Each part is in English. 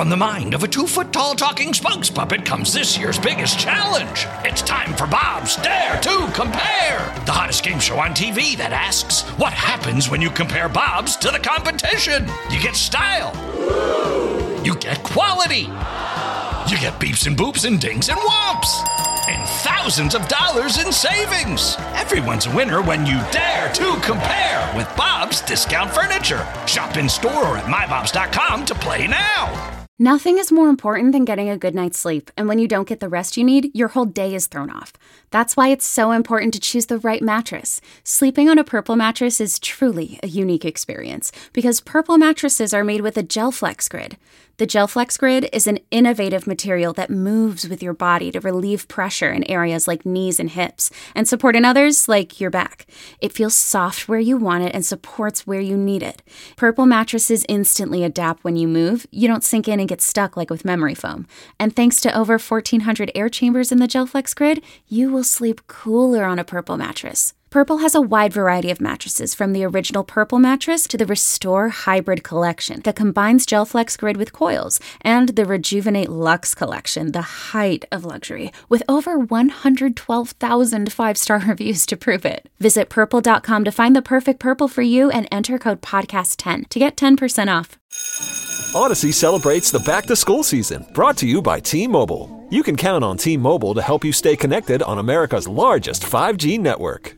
from the mind of a 2-foot-tall talking spokes puppet comes this year's biggest challenge. It's time for Bob's Dare to Compare, the hottest game show on TV that asks, what happens when you compare Bobs to the competition? You get style. You get quality. You get beeps and boops and dings and whomps. And thousands of dollars in savings. Everyone's a winner when you dare to compare with Bob's Discount Furniture. Shop in store or at mybobs.com to play now. Nothing is more important than getting a good night's sleep, and when you don't get the rest you need, your whole day is thrown off. That's why it's so important to choose the right mattress. Sleeping on a Purple mattress is truly a unique experience, because Purple mattresses are made with a GelFlex Grid. The GelFlex Grid is an innovative material that moves with your body to relieve pressure in areas like knees and hips, and support in others like your back. It feels soft where you want it and supports where you need it. Purple mattresses instantly adapt when you move. You don't sink in and get stuck like with memory foam. And thanks to over 1,400 air chambers in the GelFlex Grid, you will sleep cooler on a Purple mattress. Purple has a wide variety of mattresses, from the original Purple mattress to the Restore Hybrid collection that combines GelFlex Grid with coils, and the Rejuvenate Luxe collection, the height of luxury, with over 112,000 5-star reviews to prove it. Visit Purple.com to find the perfect Purple for you and enter code PODCAST10 to get 10% off. Odyssey celebrates the back-to-school season, brought to you by T-Mobile. You can count on T-Mobile to help you stay connected on America's largest 5G network.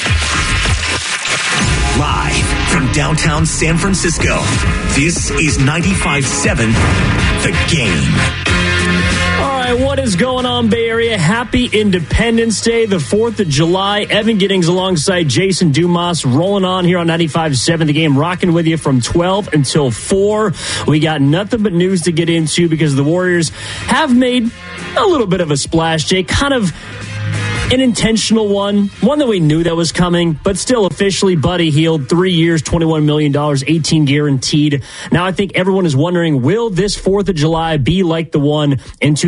Live from downtown San Francisco, this is 95.7 The Game. All right, what is going on, Bay Area? Happy Independence Day, the 4th of July. Evan Giddings alongside Jason Dumas rolling on here on 95.7 The Game, rocking with you from 12 until 4. We got nothing but news to get into because the Warriors have made a little bit of a splash, Jay, kind of an intentional one that we knew that was coming, but still officially Buddy Hield, 3 years, $21 million, 18 guaranteed. Now I think everyone is wondering, will this 4th of July be like the one in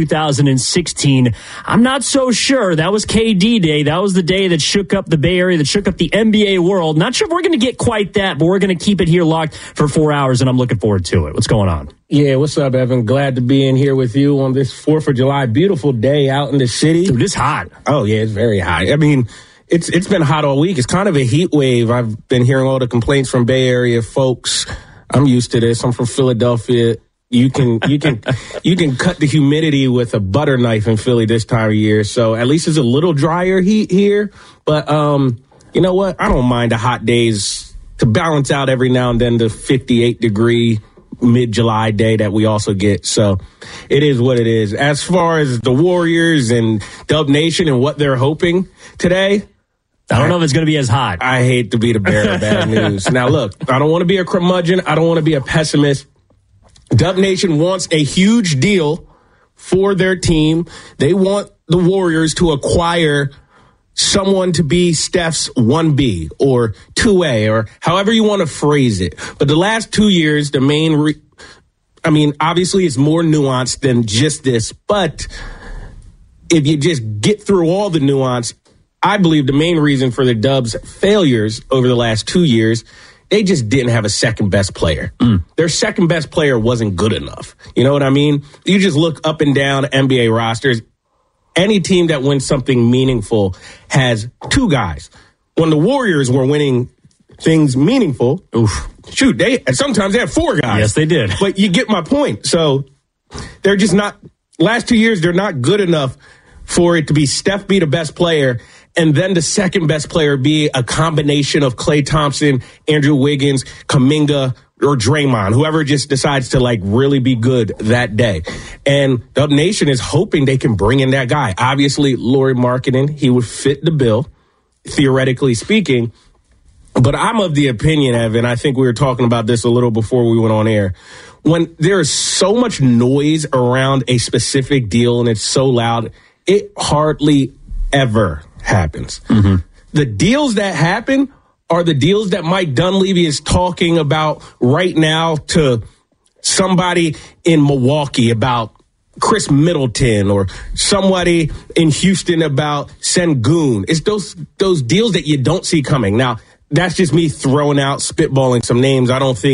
2016? I'm not so sure. That was KD Day. That was the day that shook up the Bay Area, that shook up the NBA world. Not sure if we're going to get quite that, but we're going to keep it here locked for 4 hours, and I'm looking forward to it. What's going on? Yeah, what's up, Evan? Glad to be in here with you on this 4th of July. Beautiful day out in the city. Dude, it's hot. Oh, yeah, it's very hot. I mean, it's been hot all week. It's kind of a heat wave. I've been hearing all the complaints from Bay Area folks. I'm used to this. I'm from Philadelphia. You can cut the humidity with a butter knife in Philly this time of year. So at least it's a little drier heat here. But you know what? I don't mind the hot days to balance out every now and then the 58-degree mid-July day that we also get. So it is what it is. As far as the Warriors and Dub Nation and what they're hoping today, I don't know if it's going to be as hot. I hate to be the bearer of bad news. Now, look, I don't want to be a curmudgeon. I don't want to be a pessimist. Dub Nation wants a huge deal for their team. They want the Warriors to acquire someone to be Steph's 1B or 2A or however you want to phrase it. But the last 2 years, the main obviously it's more nuanced than just this. But if you just get through all the nuance, I believe the main reason for the Dubs' failures over the last 2 years, they just didn't have a second best player. Their second best player wasn't good enough. You know what I mean? You just look up and down NBA rosters. Any team that wins something meaningful has two guys. When the Warriors were winning things meaningful, sometimes they had four guys. Yes, they did. But you get my point. So they're just not, last 2 years, they're not good enough for it to be Steph be the best player and then the second best player be a combination of Klay Thompson, Andrew Wiggins, Kuminga, or Draymond, whoever just decides to really be good that day. And Dub Nation is hoping they can bring in that guy. Obviously, Lauri Markkanen, he would fit the bill, theoretically speaking. But I'm of the opinion, Evan, I think we were talking about this a little before we went on air. When there is so much noise around a specific deal and it's so loud, it hardly ever happens. Mm-hmm. The deals that happen are the deals that Mike Dunleavy is talking about right now to somebody in Milwaukee about Chris Middleton or somebody in Houston about Sengun. It's those deals that you don't see coming. Now, that's just me throwing out, spitballing some names. I don't think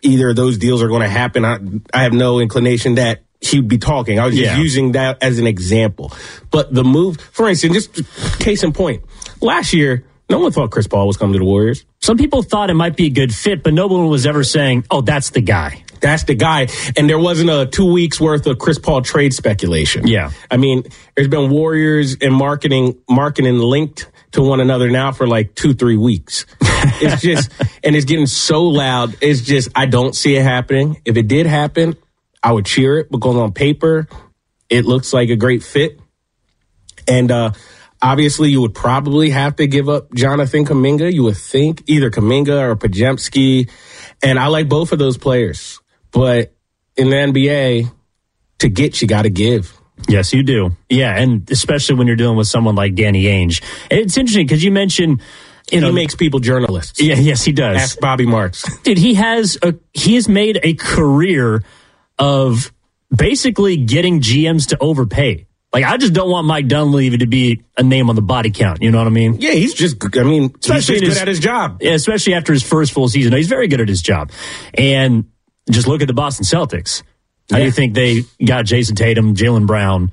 either of those deals are going to happen. I have no inclination that he'd be talking. I was just using that as an example. But the move, for instance, just case in point, last year, no one thought Chris Paul was coming to the Warriors. Some people thought it might be a good fit, but no one was ever saying, oh, that's the guy. That's the guy. And there wasn't a 2 weeks worth of Chris Paul trade speculation. Yeah. I mean, there's been Warriors and marketing linked to one another now for like 2-3 weeks. It's just, and it's getting so loud. It's just, I don't see it happening. If it did happen, I would cheer it because on paper, it looks like a great fit. And obviously, you would probably have to give up Jonathan Kuminga. You would think either Kuminga or Podziemski. And I like both of those players. But in the NBA, to get, you got to give. Yes, you do. Yeah, and especially when you're dealing with someone like Danny Ainge. It's interesting because you mentioned, he makes people journalists. Yeah, yes, he does. Ask Bobby Marks. Dude, he has made a career of basically getting GMs to overpay. Like, I just don't want Mike Dunleavy to be a name on the body count. You know what I mean? Yeah, he's just good at his job. Yeah, especially after his first full season. He's very good at his job. And just look at the Boston Celtics. How do you think they got Jason Tatum, Jaylen Brown,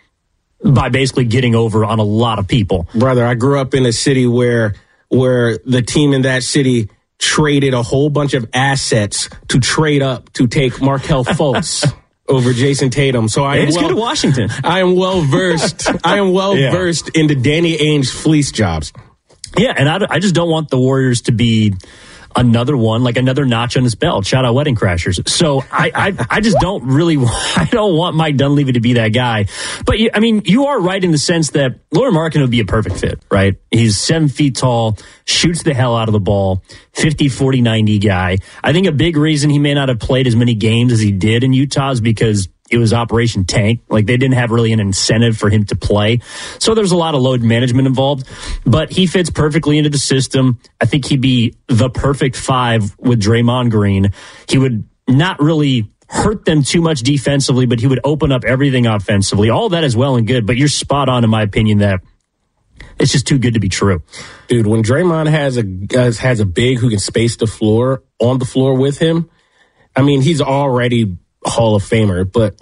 by basically getting over on a lot of people? Brother, I grew up in a city where the team in that city traded a whole bunch of assets to trade up to take Markelle Fultz over Jason Tatum. So It's good at Washington. I am well versed. Versed into Danny Ainge fleece jobs. Yeah, and I just don't want the Warriors to be another one, like another notch on his belt. Shout out Wedding Crashers. So I just don't really, I don't want Mike Dunleavy to be that guy. But I mean, you are right in the sense that Lauri Markkanen would be a perfect fit, right? He's 7 feet tall, shoots the hell out of the ball, 50, 40, 90 guy. I think a big reason he may not have played as many games as he did in Utah is because it was Operation Tank. Like, they didn't have really an incentive for him to play. So there's a lot of load management involved. But he fits perfectly into the system. I think he'd be the perfect 5 with Draymond Green. He would not really hurt them too much defensively, but he would open up everything offensively. All that is well and good, but you're spot on in my opinion that it's just too good to be true. Dude, when Draymond has a big who can space the floor on the floor with him, I mean, he's already Hall of Famer, but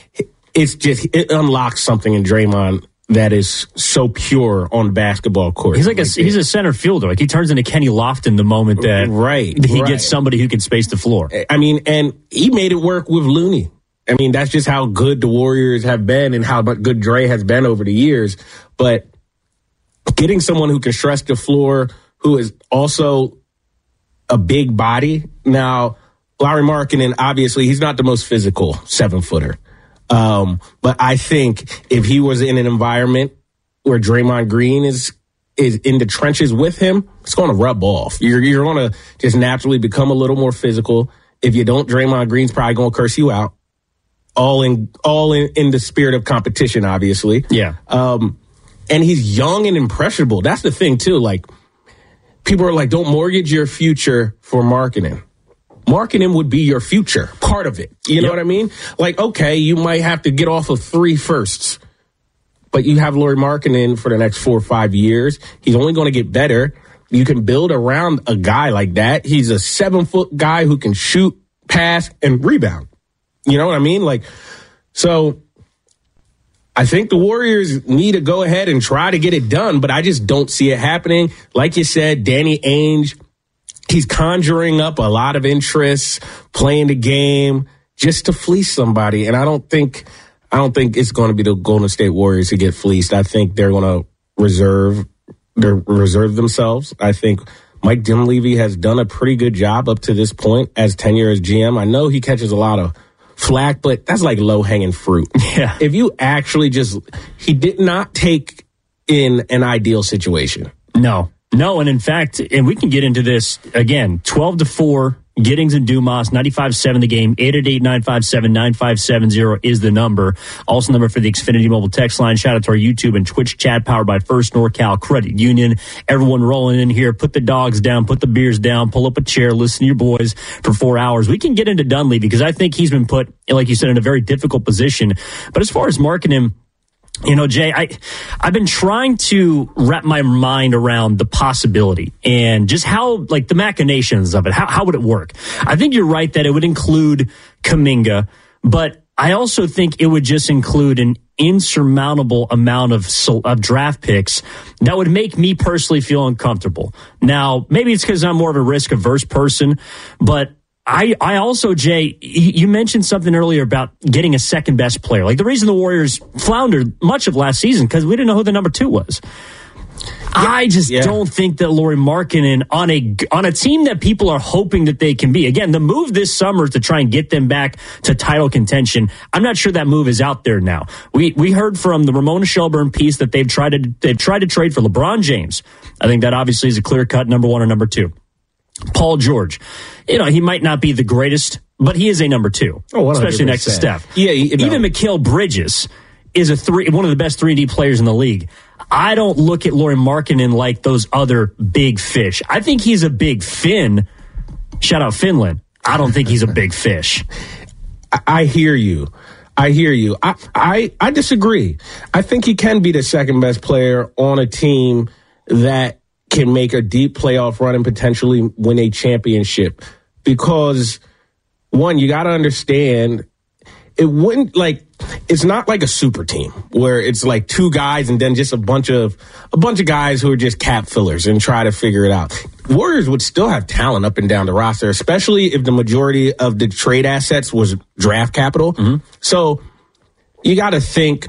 it unlocks something in Draymond that is so pure on the basketball court. He's he's a center fielder. Like, he turns into Kenny Lofton the moment that he gets somebody who can space the floor. I mean, and he made it work with Looney. I mean, that's just how good the Warriors have been and how good Dre has been over the years. But getting someone who can stretch the floor, who is also a big body. Now, Lauri Markkanen, obviously, he's not the most physical 7-footer. But I think if he was in an environment where Draymond Green is in the trenches with him, it's going to rub off. You're going to just naturally become a little more physical. If you don't, Draymond Green's probably going to curse you out. All in the spirit of competition, obviously. Yeah. And he's young and impressionable. That's the thing, too. Like, people are like, don't mortgage your future for Markkanen. Markkanen would be your future, part of it. You know what I mean? Like, okay, you might have to get off of 3 firsts, but you have Lauri Markkanen for the next 4 or 5 years. He's only going to get better. You can build around a guy like that. He's a 7-foot guy who can shoot, pass, and rebound. You know what I mean? Like, so I think the Warriors need to go ahead and try to get it done, but I just don't see it happening. Like you said, Danny Ainge, he's conjuring up a lot of interest, playing the game just to fleece somebody. And I don't think it's going to be the Golden State Warriors to get fleeced. I think they're going to reserve themselves. I think Mike Dunleavy has done a pretty good job up to this point as tenure as GM. I know he catches a lot of flack, but that's like low-hanging fruit. Yeah. If you actually he did not take in an ideal situation. No, and in fact, and we can get into this again, 12-4, Giddings and Dumas, 95.7 the game, 888-957-9570 is the number. Also number for the Xfinity mobile text line. Shout out to our YouTube and Twitch chat powered by First NorCal Credit Union. Everyone rolling in here. Put the dogs down, put the beers down, pull up a chair, listen to your boys for 4 hours. We can get into Dunleavy because I think he's been put, like you said, in a very difficult position. But as far as Markkanen, You know, Jay, I've been trying to wrap my mind around the possibility and just how, like, the machinations of it. How would it work? I think you're right that it would include Kuminga, but I also think it would just include an insurmountable amount of draft picks that would make me personally feel uncomfortable. Now, maybe it's because I'm more of a risk-averse person, but I also, Jay, you mentioned something earlier about getting a second best player. Like the reason the Warriors floundered much of last season because we didn't know who the number 2 was. I just don't think that Lauri Markkanen on a team that people are hoping that they can be. Again, the move this summer is to try and get them back to title contention. I'm not sure that move is out there now. We heard from the Ramona Shelburne piece that they've tried to trade for LeBron James. I think that obviously is a clear-cut number 1 or number 2. Paul George, you know, he might not be the greatest, but he is a number 2, especially next to Steph. Yeah, even Mikal Bridges is one of the best 3D players in the league. I don't look at Lauri Markkanen like those other big fish. I think he's a big fin. Shout out Finland. I don't think he's a big fish. I hear you. I disagree. I think he can be the second best player on a team that can make a deep playoff run and potentially win a championship. Because, one, you got to understand, it's not like a super team where it's like 2 guys and then just a bunch of guys who are just cap fillers and try to figure it out. Warriors would still have talent up and down the roster, especially if the majority of the trade assets was draft capital. Mm-hmm. So you got to think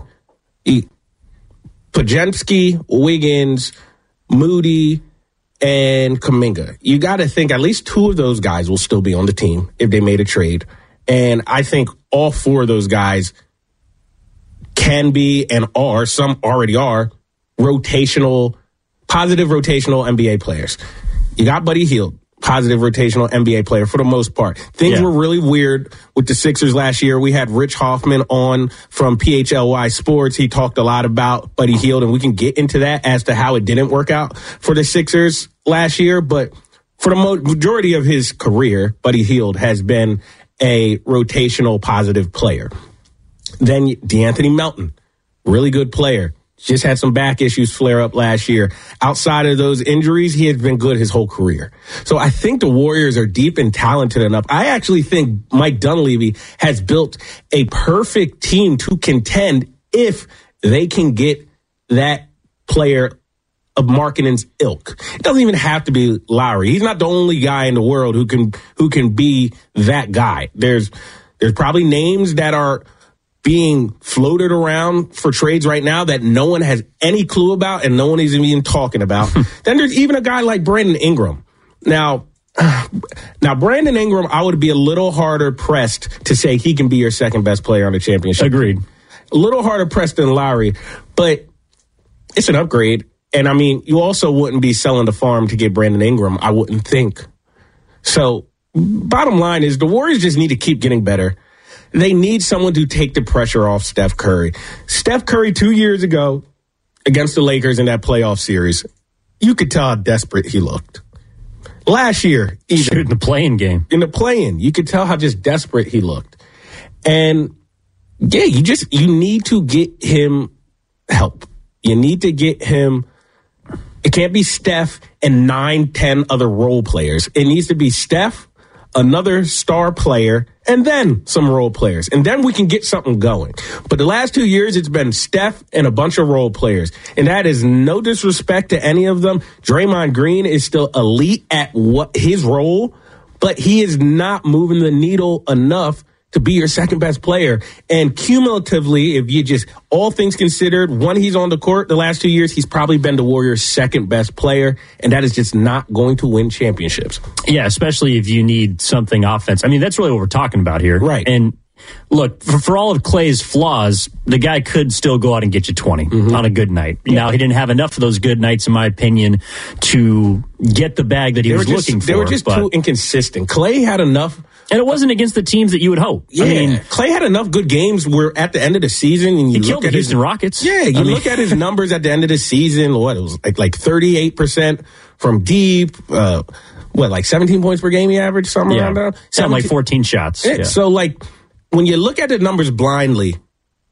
Podziemski, Wiggins, Moody, and Kuminga. You got to think at least 2 of those guys will still be on the team if they made a trade. And I think all 4 of those guys can be and are, some already are, positive rotational NBA players. You got Buddy Hield, positive rotational NBA player for the most part. Things were really weird with the Sixers last year. We had Rich Hoffman on from PHLY Sports. He talked a lot about Buddy Hield, and we can get into that as to how it didn't work out for the Sixers last year. But for the majority of his career, Buddy Hield has been a rotational positive player. Then DeAnthony Melton, really good player. Just had some back issues flare up last year. Outside of those injuries, he has been good his whole career. So I think the Warriors are deep and talented enough. I actually think Mike Dunleavy has built a perfect team to contend if they can get that player of Markkanen's ilk. It doesn't even have to be Lowry. He's not the only guy in the world who can be that guy. There's probably names that are being floated around for trades right now that no one has any clue about and no one is even talking about. Then there's even a guy like Brandon Ingram. Now Brandon Ingram, I would be a little harder pressed to say he can be your second best player on the championship. Agreed. A little harder pressed than Lowry, but it's an upgrade. And I mean, you also wouldn't be selling the farm to get Brandon Ingram, I wouldn't think. So bottom line is the Warriors just need to keep getting better. They need someone to take the pressure off Steph Curry. Steph Curry 2 years ago against the Lakers in that playoff series, you could tell how desperate he looked. Last year, even in the play-in game. In the play-in, you could tell how just desperate he looked. And yeah, you need to get him help. You need to get him. It can't be Steph and 9-10 other role players. It needs to be Steph, another star player, and then some role players. And then we can get something going. But the last 2 years, it's been Steph and a bunch of role players. And that is no disrespect to any of them. Draymond Green is still elite at what his role, but he is not moving the needle enough to be your second best player. And cumulatively, if you just, all things considered, when he's on the court the last 2 years, he's probably been the Warriors' second best player. And that is just not going to win championships. Yeah, especially if you need something offense. I mean, that's really what we're talking about here. Right. And look, for all of Clay's flaws, the guy could still go out and get you 20 on a good night. Yeah. Now, he didn't have enough of those good nights, in my opinion, to get the bag that he was looking for. They were just too inconsistent. Clay had enough. And it wasn't against the temes that you would hope. Yeah, I mean, Clay had enough good games where at the end of the season, and he killed the Houston Rockets. Yeah, look at his numbers at the end of the season. What, it was like 38% from deep. Like 17 points per game he averaged, something around there? Something like 14 shots. Yeah. So, like, when you look at the numbers blindly,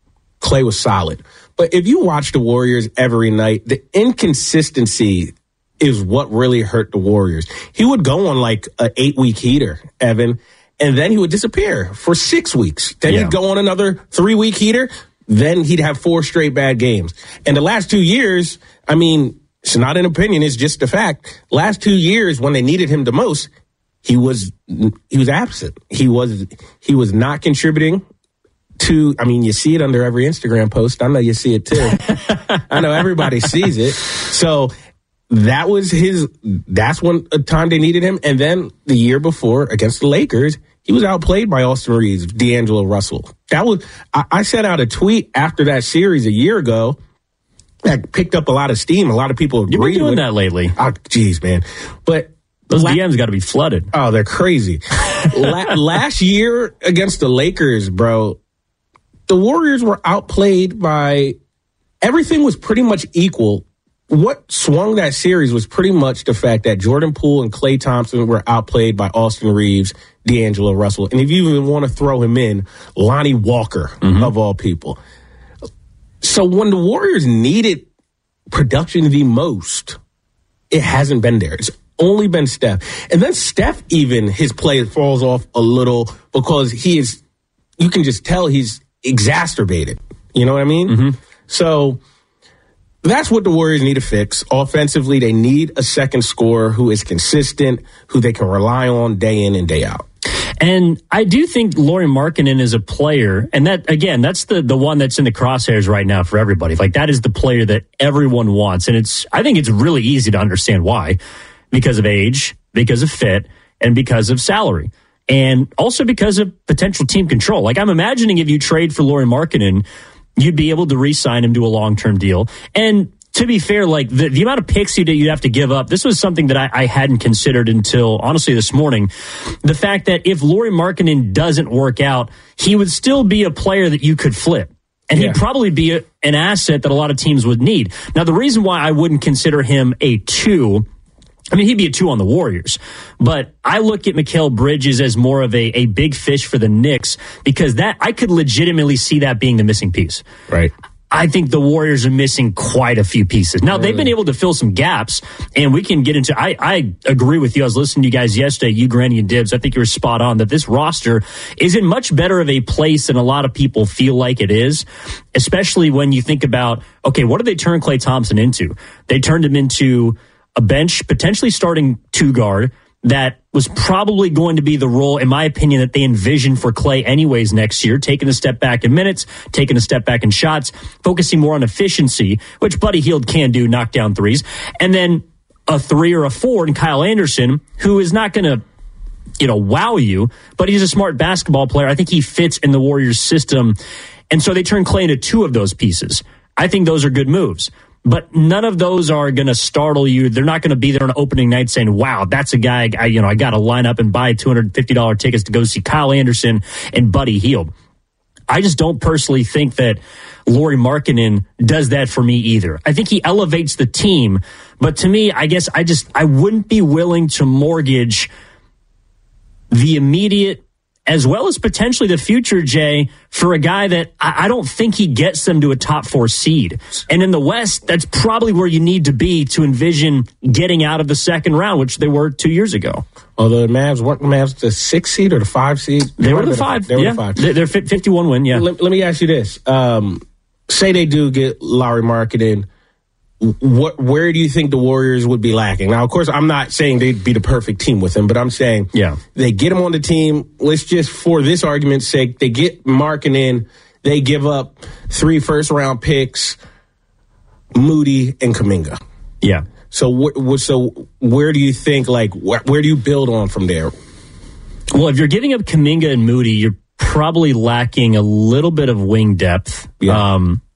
Klay was solid. But if you watch the Warriors every night, the inconsistency is what really hurt the Warriors. He would go on like an 8-week heater, Evan, and then he would disappear for 6 weeks. Then he'd go on another 3-week heater. Then he'd have 4 straight bad games. And the last 2 years, I mean, it's not an opinion, it's just a fact. Last 2 years, when they needed him the most, he was absent. He was not contributing to, I mean, you see it under every Instagram post. I know you see it too. I know everybody sees it. So that's one time they needed him. And then the year before against the Lakers, he was outplayed by Austin Reeves, D'Angelo Russell. I sent out a tweet after that series a year ago that picked up a lot of steam. A lot of people agreed with it. You've been doing that lately. Oh, geez, man. But those DMs got to be flooded. Oh, they're crazy. Last year against the Lakers, bro, the Warriors were outplayed by, everything was pretty much equal. What swung that series was pretty much the fact that Jordan Poole and Klay Thompson were outplayed by Austin Reeves, D'Angelo Russell. And if you even want to throw him in, Lonnie Walker, of all people. So when the Warriors needed production the most, it hasn't been there. It's only been Steph. And then Steph, even his play falls off a little because you can just tell he's exacerbated. You know what I mean? So that's what the Warriors need to fix. Offensively, they need a second scorer who is consistent, who they can rely on day in and day out. And I do think Lauri Markkanen is a player, and that, again, that's the one that's in the crosshairs right now for everybody. Like, that is the player that everyone wants. And I think it's really easy to understand why. Because of age, because of fit, and because of salary. And also because of potential team control. Like, I'm imagining if you trade for Lauri Markkanen, you'd be able to re-sign him to a long-term deal. And to be fair, like the amount of picks you'd have to give up, this was something that I hadn't considered until, honestly, this morning. The fact that if Lauri Markkanen doesn't work out, he would still be a player that you could flip. And he'd probably be an asset that a lot of teams would need. Now, the reason why I wouldn't consider him a 2, I mean, he'd be a 2 on the Warriors, but I look at Mikal Bridges as more of a big fish for the Knicks because that I could legitimately see that being the missing piece. Right. I think the Warriors are missing quite a few pieces. Now, they've been able to fill some gaps, and we can get into I agree with you. I was listening to you guys yesterday, you, Granny, and Dibs. I think you were spot on that this roster is in much better of a place than a lot of people feel like it is, especially when you think about, okay, what did they turn Klay Thompson into? They turned him into a bench, potentially starting 2 guard. That was probably going to be the role, in my opinion, that they envisioned for Klay anyways next year, taking a step back in minutes, taking a step back in shots, focusing more on efficiency, which Buddy Hield can do, knock down threes, and then a 3 or a 4 in Kyle Anderson, who is not going to, wow you, but he's a smart basketball player. I think he fits in the Warriors system, and so they turned Klay into 2 of those pieces. I think those are good moves. But none of those are going to startle you. They're not going to be there on opening night saying, wow, that's a guy, I got to line up and buy $250 tickets to go see Kyle Anderson and Buddy Hield. I just don't personally think that Lauri Markkanen does that for me either. I think he elevates the team. But to me, I guess I wouldn't be willing to mortgage the immediate as well as potentially the future, Jay, for a guy that I don't think he gets them to a top 4 seed. And in the West, that's probably where you need to be to envision getting out of the second round, which they were 2 years ago. Although the Mavs the 6 seed or the 5 seed? They were the 5. They were the 5. They're 51 win, yeah. Let me ask you this. Say they do get Lauri Markkanen. Where do you think the Warriors would be lacking? Now, of course, I'm not saying they'd be the perfect team with him, but I'm saying they get him on the team. Let's just, for this argument's sake, they get Markkanen, they give up 3 first-round picks, Moody and Kuminga. Yeah. So where do you think, where do you build on from there? Well, if you're giving up Kuminga and Moody, you're probably lacking a little bit of wing depth. Yeah.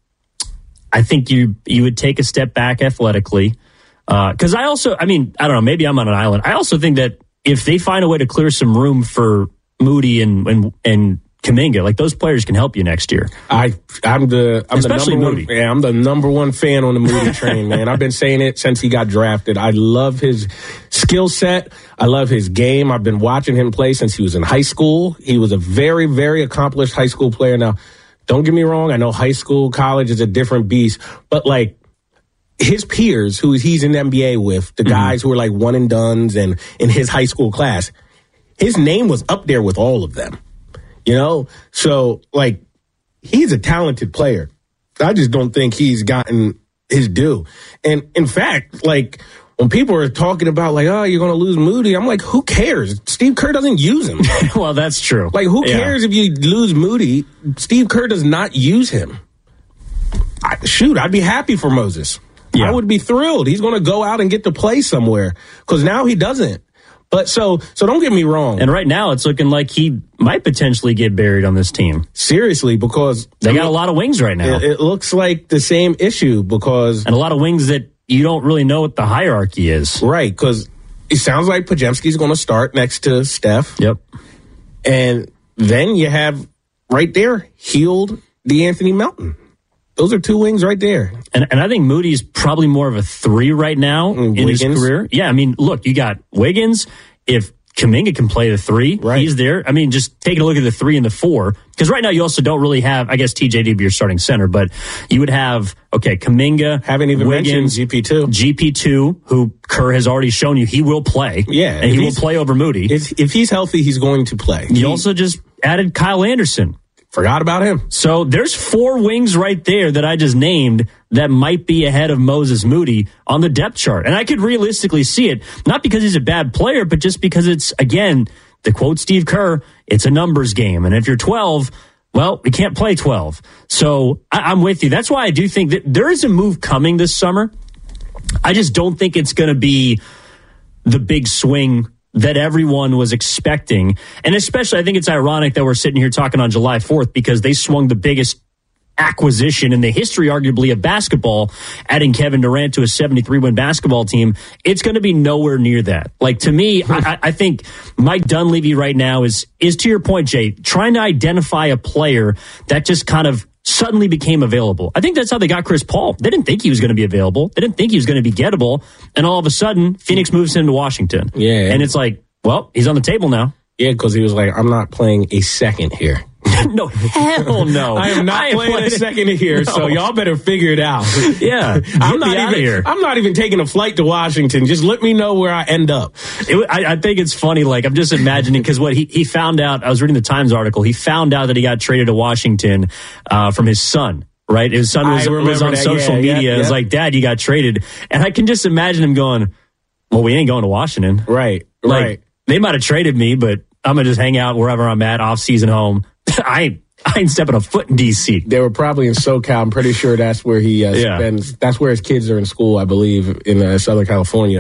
I think you would take a step back athletically. Because I don't know, maybe I'm on an island. I also think that if they find a way to clear some room for Moody and Kuminga, like those players can help you next year. I'm the number one fan on the Moody train, man. I've been saying it since he got drafted. I love his skill set. I love his game. I've bbeen watching him play since he was in high school. He was a very, very accomplished high school player. Now, Don't get me wrong. I know high school, college is a different beast, but like his peers who he's in the NBA with, the guys who are like one and dones and in his high school class, his name was up there with all of them, you know? So like he's a talented player. I just don't think he's gotten his due. And in fact, like when people are talking about like, oh, you're going to lose Moody, I'm like, who cares? Steve Kerr doesn't use him. Well, that's true. Like, who cares if you lose Moody? Steve Kerr does not use him. I'd be happy for Moses. Yeah. I would be thrilled. He's going to go out and get to play somewhere because now he doesn't. But so don't get me wrong. And right now it's looking like he might potentially get buried on this team. Seriously, because they got a lot of wings right now. It looks like the same issue because... And a lot of wings that you don't really know what the hierarchy is. Right, because it sounds like Podziemski's going to start next to Steph. Yep. And then you have right there, healed DeAnthony Melton. Those are two wings right there. And I think Moody's probably more of a 3 right now in his career. Yeah, I mean, look, you got Wiggins. If Kuminga can play the 3, right, he's there. I mean, just taking a look at the 3 and the 4. Because right now you also don't really have, I guess, TJ to be your starting center, but you would have, Kuminga. Haven't even Wiggins, mentioned GP2. GP2, who Kerr has already shown you he will play. Yeah. And he will play over Moody. If he's healthy, he's going to play. You also just added Kyle Anderson. Forgot about him. So there's 4 wings right there that I just named that might be ahead of Moses Moody on the depth chart. And I could realistically see it, not because he's a bad player, but just because it's, again, to quote Steve Kerr, it's a numbers game. And if you're 12, well, we can't play 12. So I'm with you. That's why I do think that there is a move coming this summer. I just don't think it's going to be the big swing that everyone was expecting. And especially, I think it's ironic that we're sitting here talking on July 4th because they swung the biggest acquisition in the history, arguably, of basketball, adding Kevin Durant to a 73-win basketball team. It's going to be nowhere near that. Like, to me, I think Mike Dunleavy right now is to your point, Jay, trying to identify a player that just kind of suddenly became available. I think that's how they got Chris Paul. They didn't think he was going to be available. They didn't think he was going to be gettable. And all of a sudden, Phoenix moves him to Washington. Yeah. And it's like, well, he's on the table now. Yeah, because he was like, I'm not playing a second here. No, hell no. I am not playing a second here, so y'all better figure it out. Yeah, I'm not even taking a flight to Washington. Just let me know where I end up. I think it's funny. Like, I'm just imagining because what he found out. I was reading the Times article. He found out that he got traded to Washington from his son. Right, his son was on social media. Yeah. It was like, Dad, you got traded, and I can just imagine him going, "Well, we ain't going to Washington." Right. They might have traded me, but I'm gonna just hang out wherever I'm at, off season home. I ain't stepping a foot in D.C. They were probably in SoCal. I'm pretty sure that's where he spends. That's where his kids are in school, I believe, in Southern California.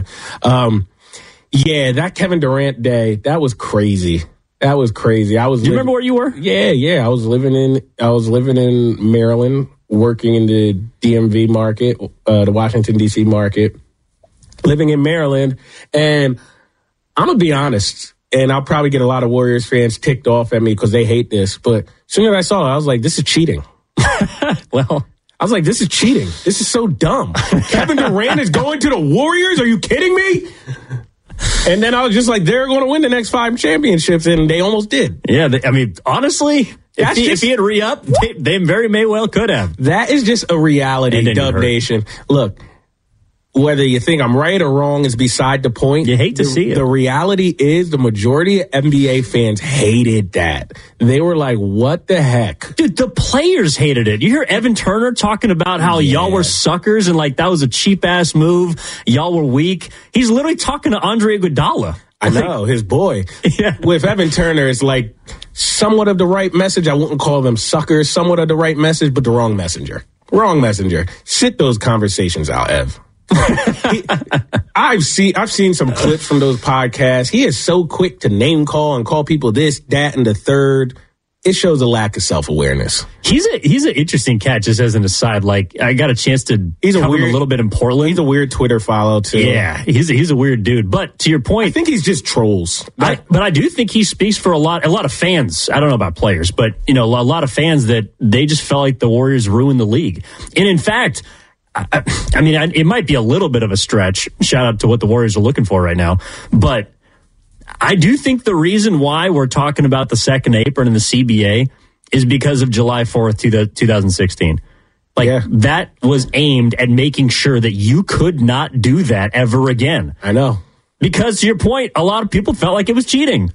That Kevin Durant day, that was crazy. That was crazy. Do you remember where you were? Yeah. I was living in Maryland, working in the DMV market, the Washington D.C. market, living in Maryland, and I'm gonna be honest. And I'll probably get a lot of Warriors fans ticked off at me because they hate this. But as soon as I saw it, I was like, this is cheating. Well, I was like, this is cheating. This is so dumb. Kevin Durant is going to the Warriors? Are you kidding me? And then I was just like, they're going to win the next 5 championships. And they almost did. Yeah, honestly, if he had re-upped, they very may well could have. That is just a reality, Dub Nation. Look. Whether you think I'm right or wrong is beside the point. You hate to see it. The reality is the majority of NBA fans hated that. They were like, what the heck? Dude, the players hated it. You hear Evan Turner talking about how y'all were suckers and like that was a cheap-ass move. Y'all were weak. He's literally talking to Andre Iguodala. I know, his boy. Yeah. With Evan Turner, it's like somewhat of the right message. I wouldn't call them suckers. Somewhat of the right message, but the wrong messenger. Wrong messenger. Sit those conversations out, Ev. I've seen some clips from those podcasts. He is so quick to name call and call people this, that, and the third. It shows a lack of self-awareness. He's an interesting cat, just as an aside. Like, I got a chance to cover him a little bit in Portland. He's a weird Twitter follow, too. Yeah, he's a weird dude. But to your point, I think he's just trolls. But I do think he speaks for a lot of fans. I don't know about players, but a lot of fans that they just felt like the Warriors ruined the league. And in fact, I mean, it might be a little bit of a stretch. Shout out to what the Warriors are looking for right now. But I do think the reason why we're talking about the second apron and the CBA is because of July 4th, 2016. That was aimed at making sure that you could not do that ever again. I know. Because to your point, a lot of people felt like it was cheating.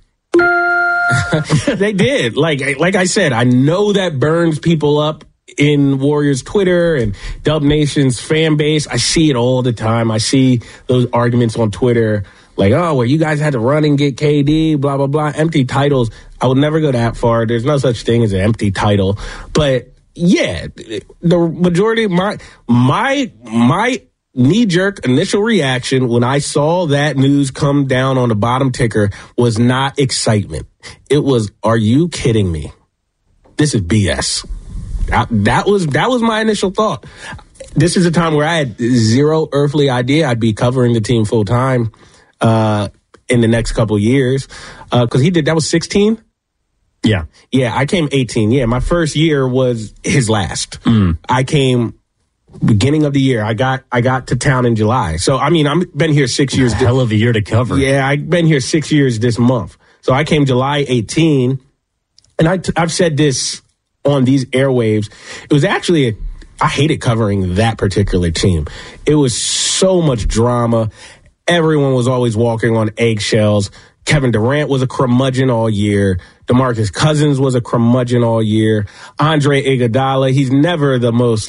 They did. Like I said, I know that burns people up in Warriors Twitter and Dub Nation's fan base. I see it all the time. I see those arguments on Twitter like, oh, well, you guys had to run and get KD, blah, blah, blah. Empty titles. I would never go that far. There's no such thing as an empty title. But yeah, the majority of my knee-jerk initial reaction when I saw that news come down on the bottom ticker was not excitement. It was, are you kidding me? This is BS. That was my initial thought. This is a time where I had zero earthly idea I'd be covering the team full time in the next couple of years. Because that was 16? Yeah. Yeah, I came 18. Yeah, my first year was his last. I came beginning of the year. I got to town in July. So, I mean, I've been here 6 years. Hell of a year to cover. Yeah, I've been here 6 years this month. So I came July 18. And I've said this on these airwaves. It was actually, I hated covering that particular team. It was so much drama. Everyone was always walking on eggshells. Kevin Durant was a curmudgeon all year. DeMarcus Cousins was a curmudgeon all year. Andre Iguodala, he's never the most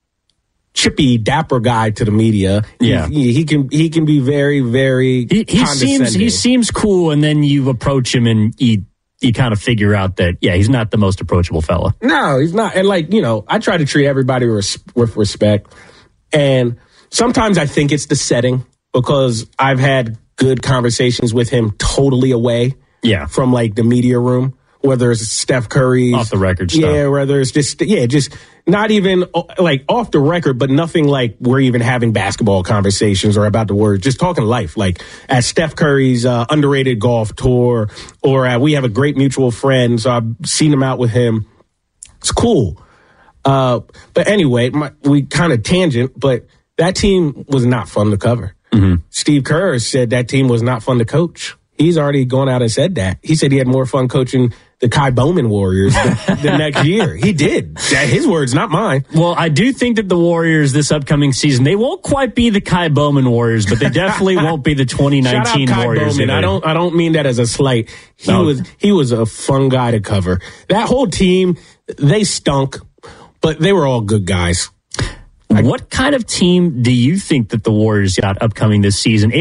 chippy, dapper guy to the media. Yeah, he can be very, very condescending. He seems cool, and then you approach him and you kind of figure out that he's not the most approachable fella. No, he's not. And I try to treat everybody with respect. And sometimes I think it's the setting because I've had good conversations with him totally away from the media room, whether it's Steph Curry's off the record stuff. Yeah, whether it's just not even off the record, but nothing like we're even having basketball conversations or about the word, just talking life, like at Steph Curry's underrated golf tour, or we have a great mutual friend, so I've seen him out with him. It's cool. But anyway, we kind of tangent, but that team was not fun to cover. Mm-hmm. Steve Kerr said that team was not fun to coach. He's already gone out and said that. He said he had more fun coaching the Kai Bowman Warriors the next year. He did. His words, not mine. Well, I do think that the Warriors this upcoming season, they won't quite be the Kai Bowman Warriors, but they definitely won't be the 2019 Shout out Warriors. Kai Bowman. I don't mean that as a slight. He was a fun guy to cover. That whole team, they stunk, but they were all good guys. What kind of team do you think that the Warriors got upcoming this season?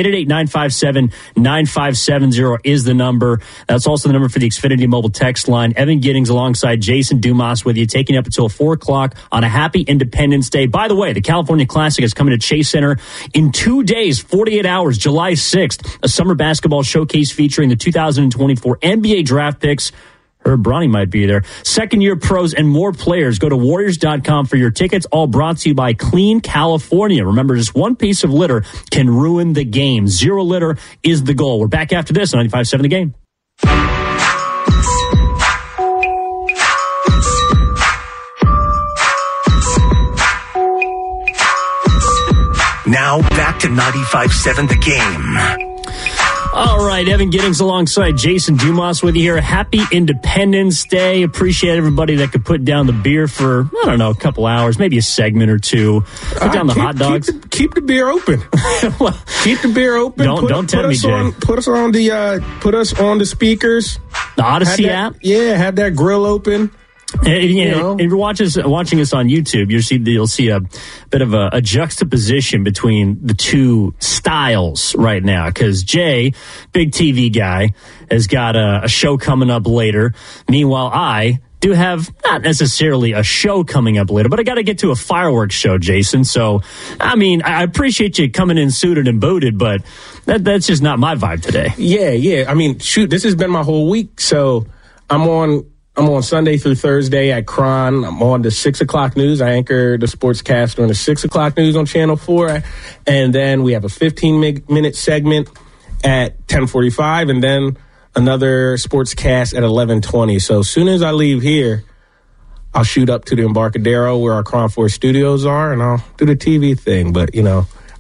888-957-9570 is the number. That's also the number for the Xfinity Mobile text line. Evan Giddings alongside Jason Dumas with you, taking up until 4 o'clock on a happy Independence Day. By the way, the California Classic is coming to Chase Center in 2 days, 48 hours, July 6th. A summer basketball showcase featuring the 2024 NBA draft picks. Herb Bronny might be there. Second-year pros and more players. Go to Warriors.com for your tickets. All brought to you by Clean California. Remember, just one piece of litter can ruin the game. 0 litter is the goal. We're back after this on 95.7 The Game. Now back to 95.7 The Game. All right, Evan Giddings alongside Jason Dumas with you here. Happy Independence Day. Appreciate everybody that could put down the beer for, I don't know, a couple hours, maybe a segment or two. Put down the hot dogs. Keep the beer open. Keep the beer open. Don't tempt me, Jay. Put us on the speakers. The Odyssey app? Yeah, have that grill open. If you're watching us on YouTube, you'll see a bit of a juxtaposition between the two styles right now. Because Jay, big TV guy, has got a show coming up later. Meanwhile, I do have not necessarily a show coming up later, but I got to get to a fireworks show, Jason. So, I mean, I appreciate you coming in suited and booted, but that's just not my vibe today. Yeah. I mean, shoot, this has been my whole week. So I'm on Sunday through Thursday at KRON. I'm on the 6 o'clock news. I anchor the sportscast on the 6 o'clock news on Channel 4. And then we have a 15-minute segment at 10:45, and then another sportscast at 11:20. So as soon as I leave here, I'll shoot up to the Embarcadero where our KRON 4 studios are, and I'll do the TV thing. But,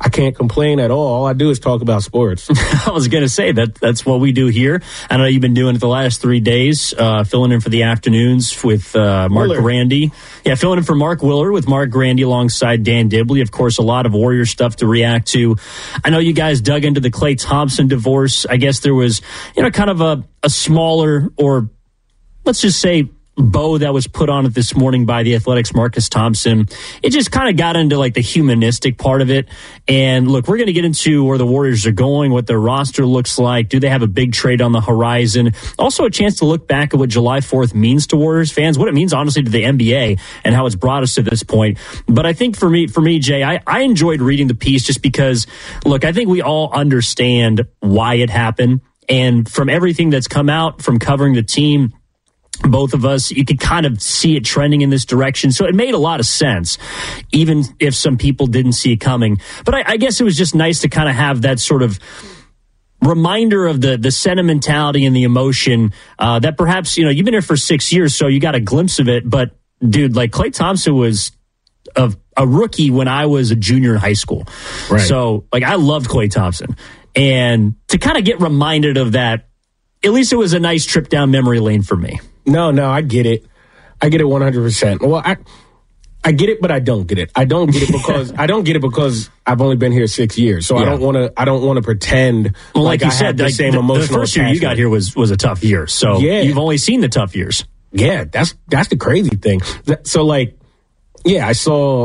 I can't complain at all I do is talk about sports. I was going to say that's what we do here. I know you've been doing it the last 3 days, filling in for the afternoons with Mark Grandy. Yeah, filling in for Mark Willard with Mark Grandy alongside Dan Dibley. Of course, a lot of Warrior stuff to react to. I know you guys dug into the Klay Thompson divorce. I guess there was, kind of a smaller, or let's just say, bow that was put on it this morning by the Athletics' Marcus Thompson. It just kind of got into like the humanistic part of it. And look, we're going to get into where the Warriors are going, what their roster looks like. Do they have a big trade on the horizon? Also a chance to look back at what July 4th means to Warriors fans, what it means honestly to the NBA and how it's brought us to this point. But I think for me, Jay, I enjoyed reading the piece just because, look, I think we all understand why it happened. And from everything that's come out from covering the team, both of us, you could kind of see it trending in this direction. So it made a lot of sense, even if some people didn't see it coming. But I guess it was just nice to kind of have that sort of reminder of the sentimentality and the emotion that perhaps, you've been here for 6 years, so you got a glimpse of it. But, dude, like Klay Thompson was a rookie when I was a junior in high school. Right. So, I loved Klay Thompson. And to kind of get reminded of that, at least it was a nice trip down memory lane for me. No, I get it. I get it 100%. Well, I get it, but I don't get it. I don't get it because I've only been here 6 years. So yeah. I don't want to pretend like you I said, had the same emotional the first year you got here was a tough year. So you've only seen the tough years. Yeah, that's the crazy thing. So I saw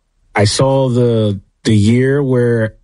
the year where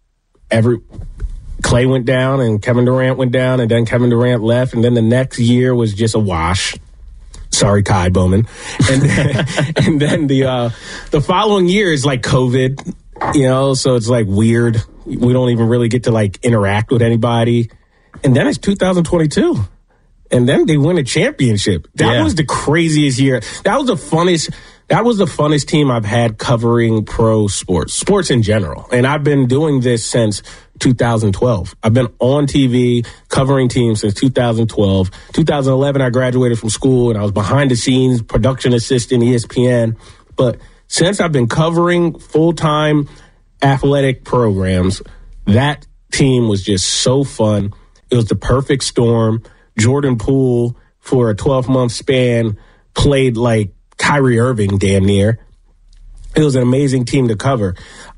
Klay went down and Kevin Durant went down, and then Kevin Durant left, and then the next year was just a wash. Sorry, Kai Bowman. And then the following year is like COVID, so it's like weird. We don't even really get to interact with anybody. And then it's 2022. And then they win a championship. That was the craziest year. That was the funnest team I've had covering pro sports in general. And I've been doing this since 2012. I've been on TV covering teams since 2012. 2011, I graduated from school and I was behind the scenes, production assistant, ESPN. But since I've been covering full-time athletic programs, that team was just so fun. It was the perfect storm. Jordan Poole, for a 12-month span, played like Kyrie Irving damn near. It was an amazing team to cover.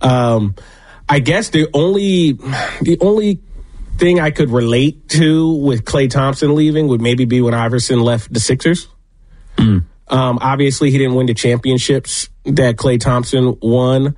I guess the only thing I could relate to with Klay Thompson leaving would maybe be when Iverson left the Sixers. Obviously, he didn't win the championships that Klay Thompson won,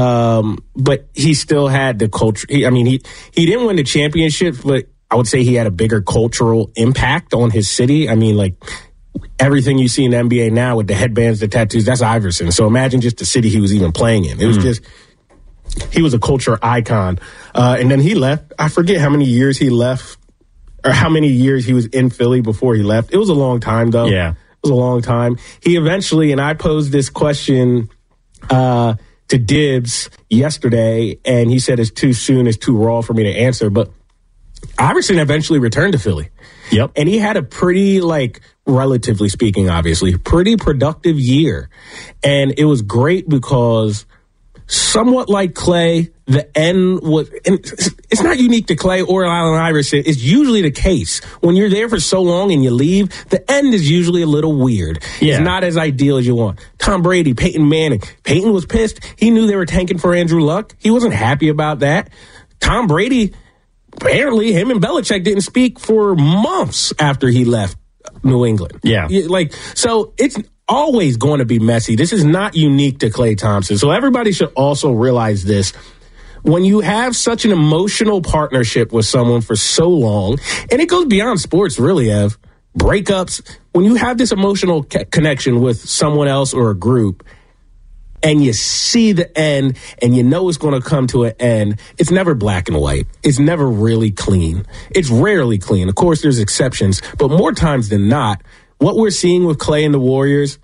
but he still had the culture. He didn't win the championships, but I would say he had a bigger cultural impact on his city. Everything you see in the NBA now with the headbands, the tattoos, that's Iverson. So imagine just the city he was even playing in. It was just, he was a culture icon. And then he left. I forget how many years he left or how many years he was in Philly before he left. It was a long time, though. Yeah. It was a long time. He eventually, and I posed this question to Dibs yesterday, and he said it's too soon, it's too raw for me to answer. But Iverson eventually returned to Philly. Yep. And he had a pretty, relatively speaking, obviously, pretty productive year. And it was great because somewhat like Klay, the end was, and it's not unique to Klay or Allen Iverson. It's usually the case. When you're there for so long and you leave, the end is usually a little weird. Yeah. It's not as ideal as you want. Tom Brady, Peyton Manning. Peyton was pissed. He knew they were tanking for Andrew Luck. He wasn't happy about that. Tom Brady, apparently him and Belichick didn't speak for months after he left New England. Yeah. So it's always going to be messy. This is not unique to Klay Thompson. So everybody should also realize this. When you have such an emotional partnership with someone for so long, and it goes beyond sports, really, Ev, breakups, when you have this emotional connection with someone else or a group, and you see the end and you know it's going to come to an end, it's never black and white. It's never really clean. It's rarely clean. Of course, there's exceptions, but more times than not, what we're seeing with Klay and the Warriors,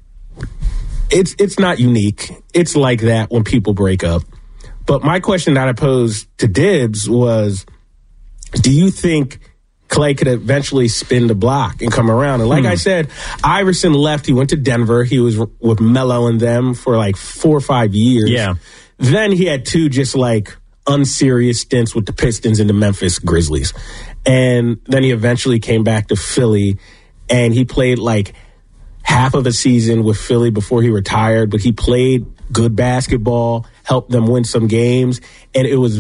it's not unique. It's like that when people break up. But my question that I posed to Dibs was, do you think Klay could eventually spin the block and come around? And like I said, Iverson left. He went to Denver. He was with Melo and them for 4 or 5 years. Yeah. Then he had two just unserious stints with the Pistons and the Memphis Grizzlies. And then he eventually came back to Philly, and he played like half of a season with Philly before he retired, but he played good basketball, helped them win some games, and it was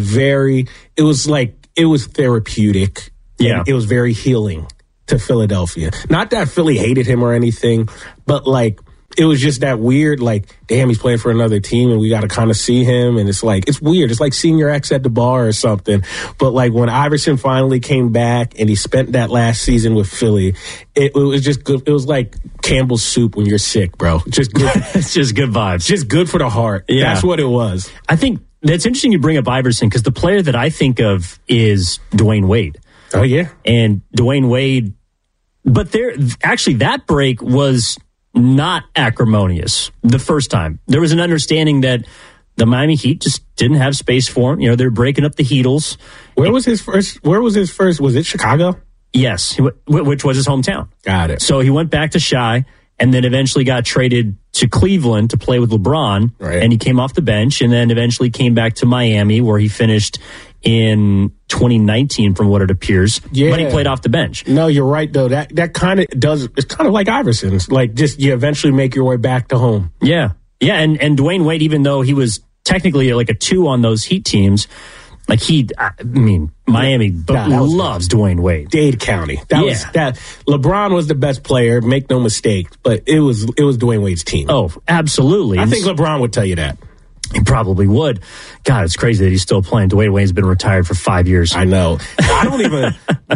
therapeutic. Yeah. It was very healing to Philadelphia. Not that Philly hated him or anything, but like, it was just that weird, like, damn, he's playing for another team and we got to kind of see him. And it's like, it's weird. It's like seeing your ex at the bar or something. But like when Iverson finally came back and he spent that last season with Philly, it was just good. It was like Campbell's soup when you're sick, bro. Just good. It's just good vibes. Just good for the heart. Yeah. That's what it was. I think that's interesting you bring up Iverson, because the player that I think of is Dwayne Wade. Oh, yeah. And Dwayne Wade, but that break was not acrimonious the first time. There was an understanding that the Miami Heat just didn't have space for him. You know, they're breaking up the Heatles. Where was his first? Was it Chicago? Yes, which was his hometown. Got it. So he went back to Chi and then eventually got traded to Cleveland to play with LeBron. Right. And he came off the bench and then eventually came back to Miami, where he finished in 2019 from what it appears. Yeah. But he played off the bench. No, you're right, though. That kind of does, it's kind of like Iverson's. Like, just you eventually make your way back to home. Yeah. Yeah, and Dwayne Wade, even though he was technically like a 2 on those Heat teams, like Miami loves Dwayne Wade. Dade County. LeBron was the best player, make no mistake, but it was Dwayne Wade's team. Oh, absolutely. I think LeBron would tell you that. He probably would. God, it's crazy that he's still playing. Dwayne Wade's been retired for 5 years. I know. I don't even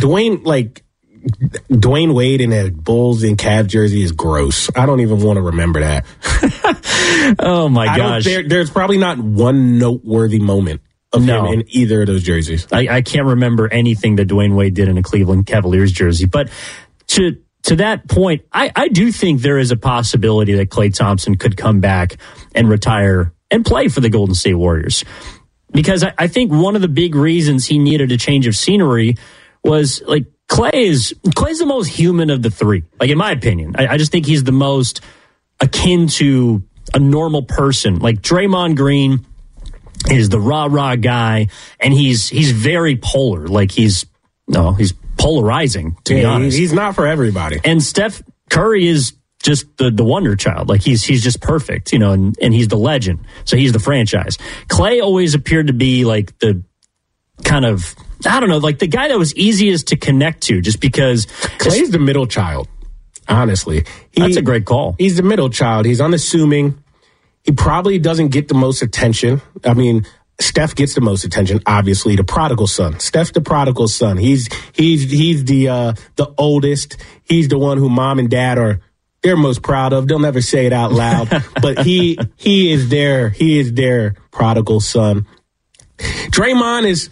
Dwayne Wade in a Bulls and Cavs jersey is gross. I don't even want to remember that. Oh my gosh. There's probably not one noteworthy moment of him in either of those jerseys. I can't remember anything that Dwayne Wade did in a Cleveland Cavaliers jersey. But to that point, I do think there is a possibility that Klay Thompson could come back and retire and play for the Golden State Warriors. Because I think one of the big reasons he needed a change of scenery was, like, Klay's the most human of the three. Like, in my opinion, I just think he's the most akin to a normal person. Like, Draymond Green is the rah-rah guy, and he's very polar. Like, he's polarizing, to be honest. He's not for everybody. And Steph Curry is just the wonder child. Like, he's just perfect, you know, and he's the legend. So he's the franchise. Klay always appeared to be like the kind of, I don't know, like the guy that was easiest to connect to, just because Klay's the middle child. Honestly, that's a great call. He's the middle child. He's unassuming. He probably doesn't get the most attention. I mean, Steph gets the most attention, obviously, the prodigal son. Steph's the prodigal son. He's the oldest. He's the one who mom and dad they're most proud of. They'll never say it out loud, but he is their prodigal son. Draymond's,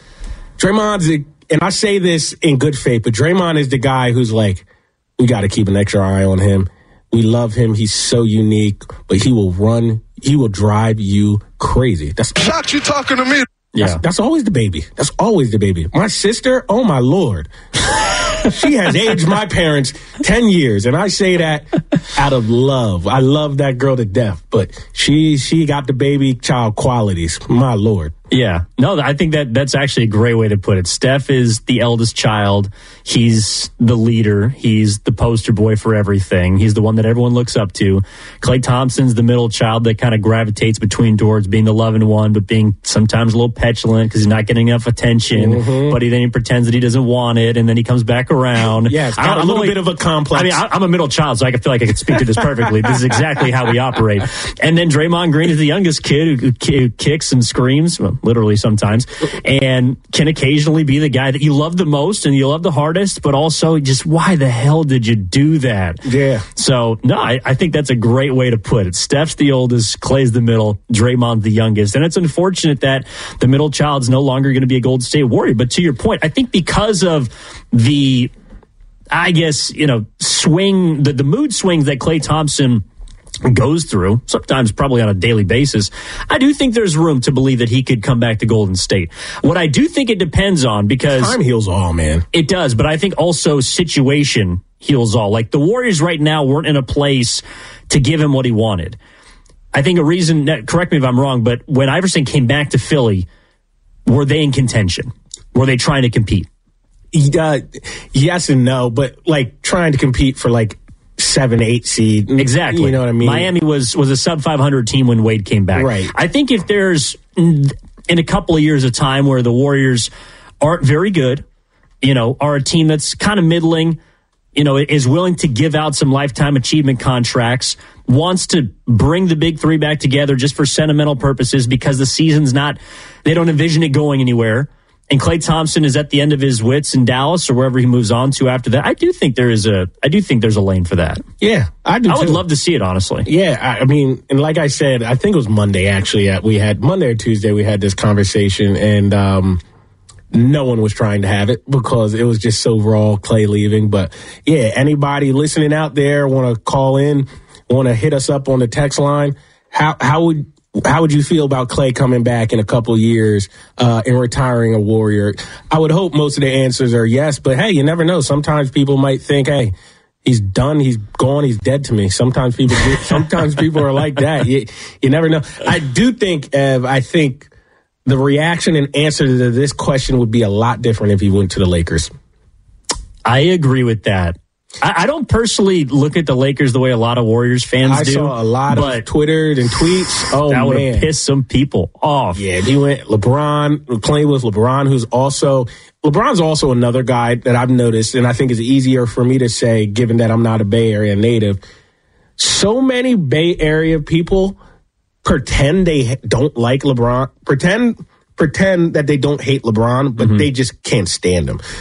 and I say this in good faith, but Draymond is the guy who's like, we got to keep an extra eye on him. We love him. He's so unique, but he will drive you crazy. Shocked you talking to me. Yeah. That's always the baby. That's always the baby. My sister, oh my Lord. She has aged my parents 10 years, and I say that out of love. I love that girl to death, but she got the baby child qualities. My Lord. Yeah. No, I think that's actually a great way to put it. Steph is the eldest child. He's the leader. He's the poster boy for everything. He's the one that everyone looks up to. Klay Thompson's the middle child that kind of gravitates towards being the loving one, but being sometimes a little petulant because he's not getting enough attention. Mm-hmm. But then he pretends that he doesn't want it, and then he comes back around. Yeah, it's got a little bit of a complex. I mean, I'm a middle child, so I feel like I could speak to this perfectly. This is exactly how we operate. And then Draymond Green is the youngest kid who kicks and screams, well, literally sometimes, and can occasionally be the guy that you love the most and you love the hardest, but also just, why the hell did you do that? Yeah. So, no, I think that's a great way to put it. Steph's the oldest, Klay's the middle, Draymond's the youngest. And it's unfortunate that the middle child's no longer going to be a Golden State Warrior. But to your point, I think because of the, I guess, you know, swing, the mood swings that Klay Thompson goes through, sometimes probably on a daily basis, I do think there's room to believe that he could come back to Golden State. What I do think it depends on, because time heals all, man. It does, but I think also situation heals all. Like, the Warriors right now weren't in a place to give him what he wanted. I think a reason, correct me if I'm wrong, but when Iverson came back to Philly, were they in contention? Were they trying to compete? Yes and no, but like trying to compete for like 7-8 seed. Exactly. You know what I mean? Miami was a sub 500 team when Wade came back. Right. I think if there's in a couple of years of time where the Warriors aren't very good, are a team that's kind of middling, is willing to give out some lifetime achievement contracts, wants to bring the big three back together just for sentimental purposes because the season's they don't envision it going anywhere. And Klay Thompson is at the end of his wits in Dallas or wherever he moves on to after that. I do think there's a lane for that. Yeah, I do. I would love to see it, honestly. Yeah, I mean, and like I said, I think it was Monday actually. We had Monday or Tuesday. We had this conversation, and no one was trying to have it because it was just so raw. Klay leaving, but yeah, anybody listening out there want to call in, want to hit us up on the text line? How would you feel about Klay coming back in a couple years and retiring a Warrior? I would hope most of the answers are yes, but hey, you never know. Sometimes people might think, hey, he's done, he's gone, he's dead to me. Sometimes people are like that. You never know. I do think, Ev, I think the reaction and answer to this question would be a lot different if he went to the Lakers. I agree with that. I don't personally look at the Lakers the way a lot of Warriors fans do. I saw a lot of Twitter and tweets. Oh, that would have pissed some people off. Yeah, he went playing with LeBron, LeBron's also another guy that I've noticed, and I think is easier for me to say, given that I'm not a Bay Area native. So many Bay Area people pretend they don't like LeBron, pretend that they don't hate LeBron, but they just can't stand him.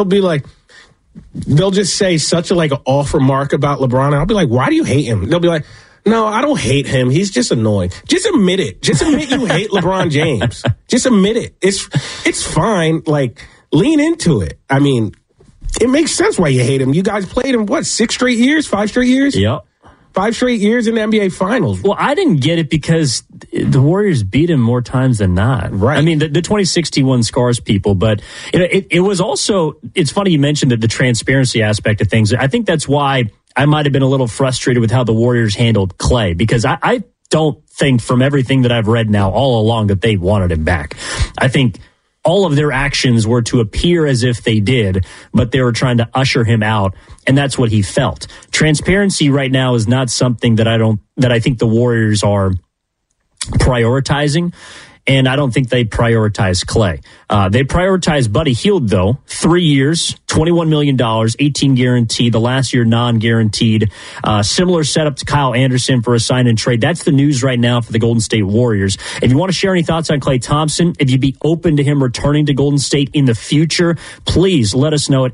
They'll just say such an off remark about LeBron, and I'll be like, why do you hate him? They'll be like, no, I don't hate him. He's just annoying. Just admit it. Just admit you hate LeBron James. Just admit it. It's fine. Lean into it. I mean, it makes sense why you hate him. You guys played him, 5 straight years? Yep. 5 straight years in the NBA Finals. Well, I didn't get it because the Warriors beat him more times than not. Right. I mean, the 2016 one scars people, but it was also, it's funny you mentioned the transparency aspect of things. I think that's why I might have been a little frustrated with how the Warriors handled Klay, because I don't think from everything that I've read now all along that they wanted him back. I think all of their actions were to appear as if they did, but they were trying to usher him out, and that's what he felt. Transparency right now is not something that I think the Warriors are prioritizing, and I don't think they prioritize Klay. They prioritize Buddy Hield, though. 3 years, $21 million, 18 guaranteed, the last year non-guaranteed. Similar setup to Kyle Anderson for a sign and trade. That's the news right now for the Golden State Warriors. If you want to share any thoughts on Klay Thompson, if you'd be open to him returning to Golden State in the future, please let us know at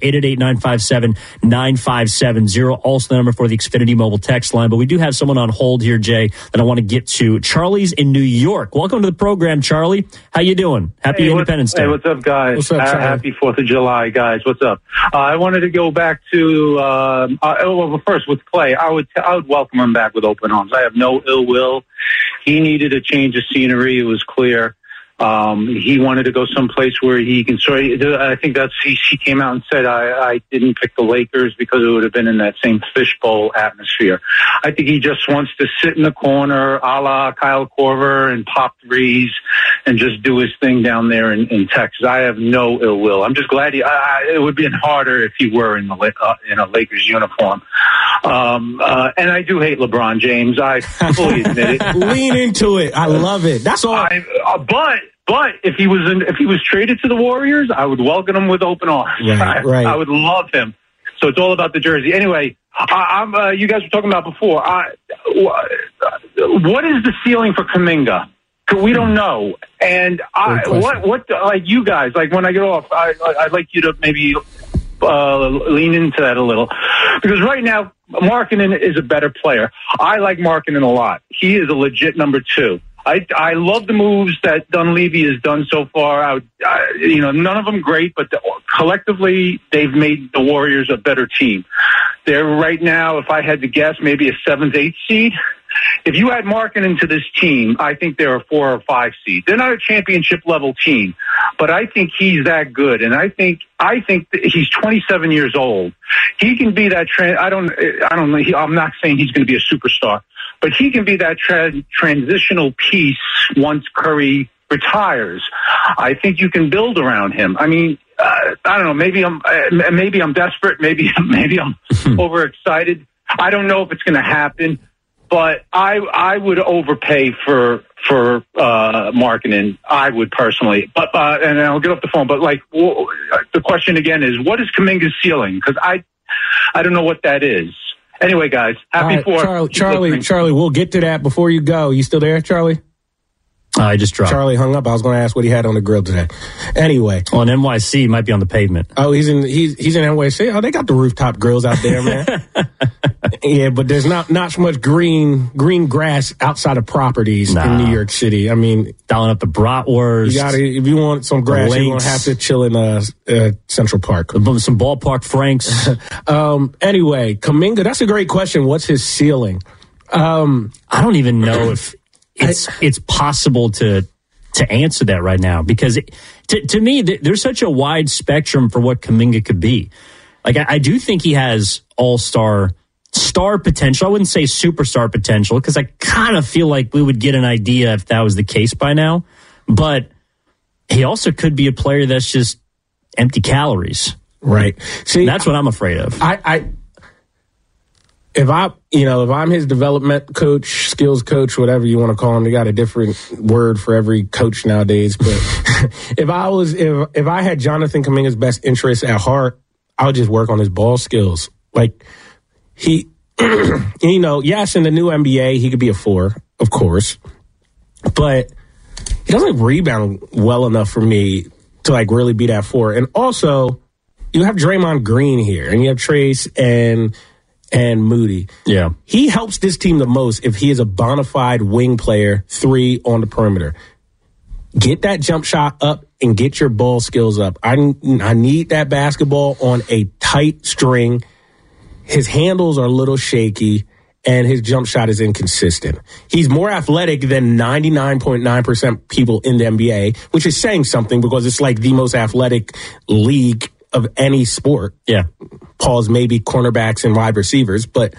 888-957-9570. Also the number for the Xfinity mobile text line. But we do have someone on hold here, Jay, that I want to get to. Charlie's in New York. Welcome to the program, Charlie. How you doing? Happy Independence Day. Hey, what's up, guys? What's up, Charlie? Happy 4th of July, guys. What's up? I wanted to go back to, first with Klay, I would welcome him back with open arms. I have no ill will. He needed a change of scenery. It was clear. He wanted to go someplace where he can I think he came out and said, I didn't pick the Lakers because it would have been in that same fishbowl atmosphere. I think he just wants to sit in the corner a la Kyle Korver and pop threes and just do his thing down there in Texas. I have no ill will. I'm just glad it would have been harder if he were in a Lakers uniform. And I do hate LeBron James. I fully admit it. Lean into it. I love it. That's all. But if he was traded to the Warriors, I would welcome him with open arms. Right. I would love him. So it's all about the jersey. Anyway, you guys were talking about before. What is the ceiling for Kuminga? We don't know. And you guys, when I get off, I'd like you to maybe lean into that a little, because right now Markkanen is a better player. I like Markkanen a lot. He is a legit number 2. I love the moves that Dunleavy has done so far. None of them great, but collectively they've made the Warriors a better team. They're right now, if I had to guess, maybe a 7th, 8th seed. If you add Markkanen to this team, I think they're a 4 or 5 seed. They're not a championship level team, but I think he's that good. And I think that he's 27 years old. He can be that I don't know. I'm not saying he's going to be a superstar, but he can be that transitional piece once Curry retires, I think you can build around him. I mean, I don't know. Maybe I'm desperate. Maybe I'm overexcited. I don't know if it's going to happen, but I would overpay for Markkanen. I would personally, but and I'll get off the phone. But like the question again is, what is Kuminga's ceiling? Because I don't know what that is. Anyway, guys, happy for Charlie. We'll get to that. Before you go, you still there, Charlie? I just dropped. Charlie hung up. I was going to ask what he had on the grill today. Anyway. Well, in NYC, he might be on the pavement. Oh, he's in NYC. Oh, they got the rooftop grills out there, man. Yeah, but there's not so much green grass outside of properties in New York City. I mean, dialing up the bratwurst. If you want some grass, you're going to have to chill in Central Park. Some ballpark franks. Anyway, Kuminga, that's a great question. What's his ceiling? I don't even know if it's possible to answer that right now, because to me, there's such a wide spectrum for what Kuminga could be. Like, I do think he has all-star star potential. I wouldn't say superstar potential, because I kind of feel like we would get an idea if that was the case by now. But he also could be a player that's just empty calories. Right. See, that's what I'm afraid of. If I'm his development coach, skills coach, whatever you want to call him, they got a different word for every coach nowadays. But if I had Jonathan Kuminga's best interest at heart, I would just work on his ball skills. Like, he, yes, in the new NBA, he could be a 4, of course, but he doesn't rebound well enough for me to like really be that 4. And also, you have Draymond Green here, and you have Trace and Moody. Yeah. He helps this team the most if he is a bona fide wing player, 3 on the perimeter. Get that jump shot up and get your ball skills up. I need that basketball on a tight string. His handles are a little shaky, and his jump shot is inconsistent. He's more athletic than 99.9% people in the NBA, which is saying something because it's like the most athletic league of any sport. Yeah. Pause maybe cornerbacks and wide receivers, but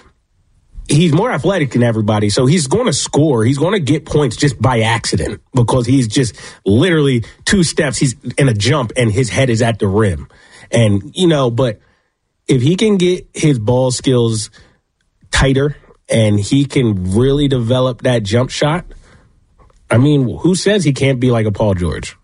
he's more athletic than everybody. So he's going to score. He's going to get points just by accident because he's just literally 2 steps. He's in a jump and his head is at the rim. And, but if he can get his ball skills tighter and he can really develop that jump shot, I mean, who says he can't be like a Paul George?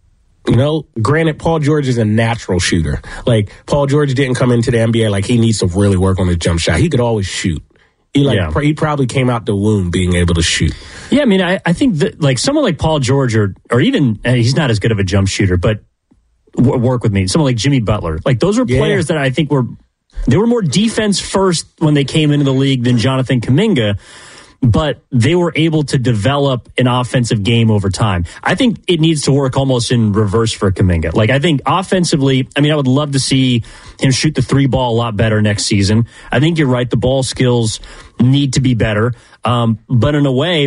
Granted, Paul George is a natural shooter. Like, Paul George didn't come into the NBA like he needs to really work on his jump shot. He could always shoot. He probably came out the womb being able to shoot. Yeah, I mean, I think that like someone like Paul George or even he's not as good of a jump shooter, but work with me. Someone like Jimmy Butler, like those are players that I think were more defense first when they came into the league than Jonathan Kuminga. But they were able to develop an offensive game over time. I think it needs to work almost in reverse for Kuminga. Like, I think offensively, I would love to see him shoot the 3 ball a lot better next season. I think you're right. The ball skills need to be better. But in a way,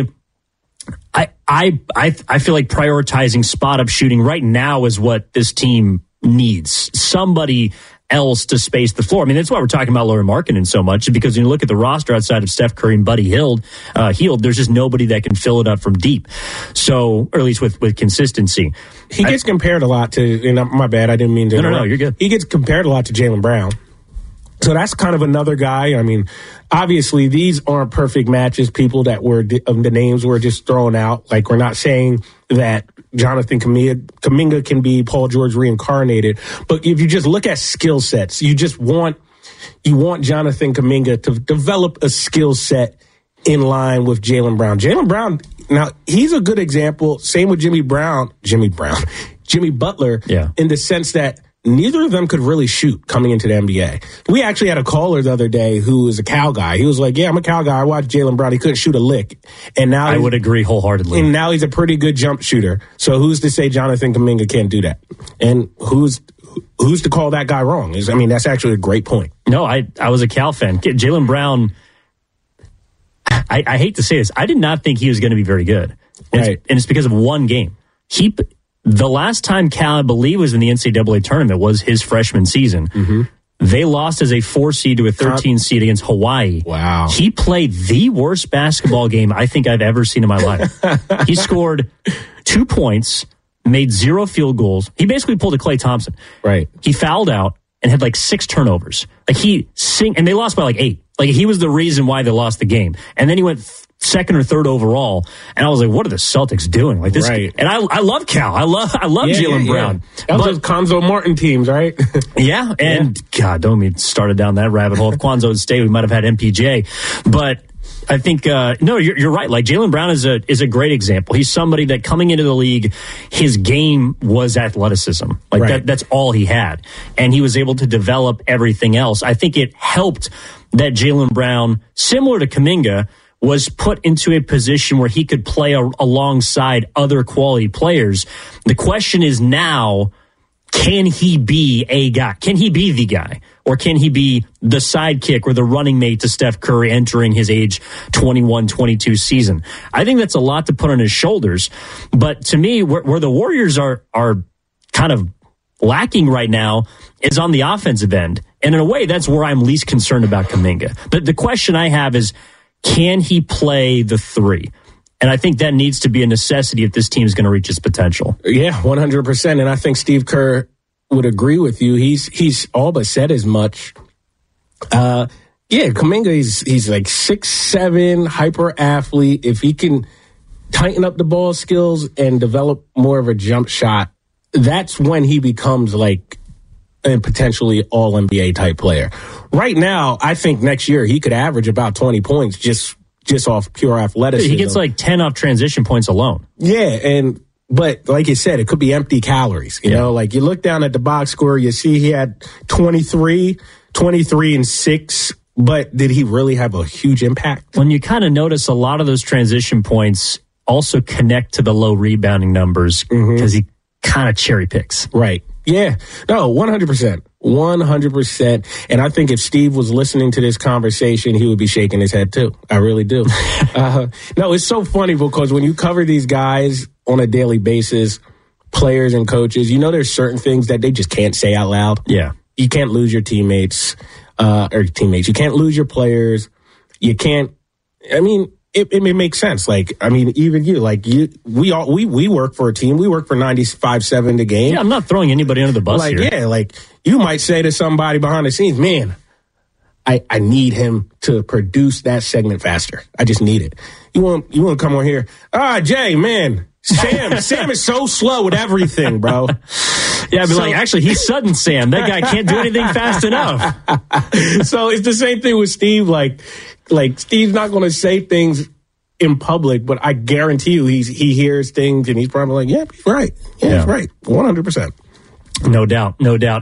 I feel like prioritizing spot up shooting right now is what this team needs. Somebody else to space the floor. I mean, that's why we're talking about Lauri Markkanen so much, because when you look at the roster outside of Steph Curry and Buddy Hield, there's just nobody that can fill it up from deep. So, or at least with consistency. He gets compared a lot to, my bad, I didn't mean to. No, you're good. He gets compared a lot to Jaylen Brown. So that's kind of another guy. I mean, obviously these aren't perfect matches. People that were the names were just thrown out. Like, we're not saying that Jonathan Kuminga can be Paul George reincarnated. But if you just look at skill sets, you want Jonathan Kuminga to develop a skill set in line with Jaylen Brown. Jaylen Brown, now he's a good example. Same with Jimmy Butler, in the sense that neither of them could really shoot coming into the NBA. We actually had a caller the other day who is a Cal guy. He was like, yeah, I'm a Cal guy. I watched Jaylen Brown. He couldn't shoot a lick. And now I would agree wholeheartedly. And now he's a pretty good jump shooter. So who's to say Jonathan Kuminga can't do that? And who's to call that guy wrong? That's actually a great point. No, I was a Cal fan. Jaylen Brown, I hate to say this, I did not think he was going to be very good. Right. And it's because of one game. The last time Cal, I believe, was in the NCAA tournament was his freshman season. Mm-hmm. They lost as a 4 seed to a 13 seed against Hawaii. Wow. He played the worst basketball game I think I've ever seen in my life. He scored 2 points, made 0 field goals. He basically pulled a Klay Thompson. Right. He fouled out and had 6 turnovers. And they lost by 8. He was the reason why they lost the game. And then he went second or third overall. And I was like, what are the Celtics doing? This. Right. And I love Cal. I love Jaylen Brown. That was those Cuonzo Martin teams, right? Yeah. And God, don't me started down that rabbit hole. If Cuonzo had stayed, we might have had MPJ. But I think, no, you're right. Jaylen Brown is a great example. He's somebody that coming into the league, his game was athleticism. That's all he had. And he was able to develop everything else. I think it helped that Jaylen Brown, similar to Kuminga, was put into a position where he could play alongside other quality players. The question is now, can he be a guy? Can he be the guy? Or can he be the sidekick or the running mate to Steph Curry entering his age 21, 22 season? I think that's a lot to put on his shoulders. But to me, where the Warriors are kind of lacking right now is on the offensive end. And in a way, that's where I'm least concerned about Kuminga. But the question I have is, can he play the 3? And I think that needs to be a necessity if this team is going to reach its potential. Yeah, 100%. And I think Steve Kerr would agree with you. He's all but said as much. Kuminga, he's 6'7", hyper athlete. If he can tighten up the ball skills and develop more of a jump shot, that's when he becomes a potentially all NBA type player. Right now, I think next year he could average about 20 points just off pure athleticism. He gets 10 off transition points alone. Yeah, but like you said, it could be empty calories. You know, you look down at the box score, you see he had 23 and 6, but did he really have a huge impact? When you kind of notice a lot of those transition points also connect to the low rebounding numbers because he kind of cherry picks. Right. Yeah. No, 100%. 100%. And I think if Steve was listening to this conversation, he would be shaking his head too. I really do. No, it's so funny because when you cover these guys on a daily basis, players and coaches, there's certain things that they just can't say out loud. Yeah. You can't lose your teammates. You can't lose your players. You can't, it makes sense. Even you, we work for a team. We work for 95.7 the game. Yeah, I'm not throwing anybody under the bus here. Yeah, you might say to somebody behind the scenes, man, I need him to produce that segment faster. I just need it. You want to come on here? Jay, man, Sam is so slow with everything, bro. Yeah, but actually, he's Sudden Sam. That guy can't do anything fast enough. So it's the same thing with Steve. Steve's not going to say things in public, but I guarantee you he hears things and he's probably yeah, he's right. Yeah, he's right. 100%. No doubt.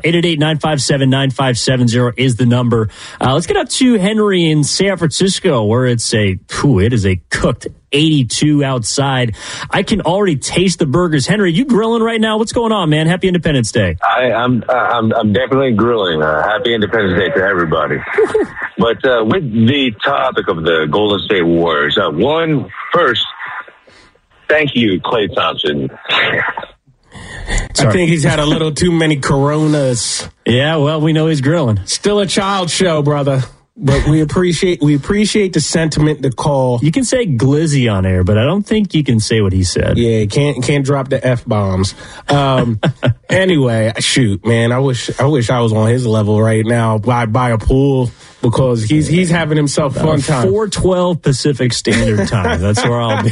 888-957-9570 is the number. Let's get up to Henry in San Francisco, where it is a cooked 82 outside. I can already taste the burgers. Henry, you grilling right now? What's going on, man? Happy Independence Day. I'm definitely grilling. Happy Independence Day to everybody. But with the topic of the Golden State Warriors, first, thank you, Klay Thompson. Sorry. I think he's had a little too many Coronas. Yeah, well, we know he's grilling. Still a child show, brother. But we appreciate the sentiment, the call. You can say glizzy on air, but I don't think you can say what he said. Yeah, can't drop the F-bombs. Anyway, shoot, man, I wish I was on his level right now by a pool because he's having himself fun time. 4:12 Pacific Standard Time. That's where I'll be.